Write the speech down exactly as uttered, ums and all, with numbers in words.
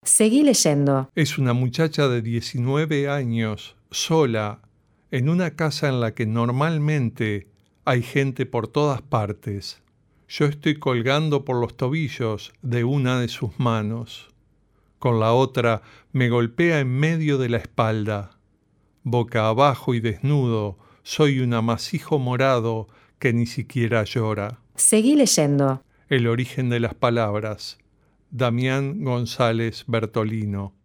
Seguí leyendo. Es una muchacha de diecinueve años, sola, en una casa en la que normalmente hay gente por todas partes. Yo estoy colgando por los tobillos de una de sus manos. Con la otra me golpea en medio de la espalda. Boca abajo y desnudo, soy un amasijo morado que ni siquiera llora. Seguí leyendo. El origen de las palabras. Damián González Bertolino.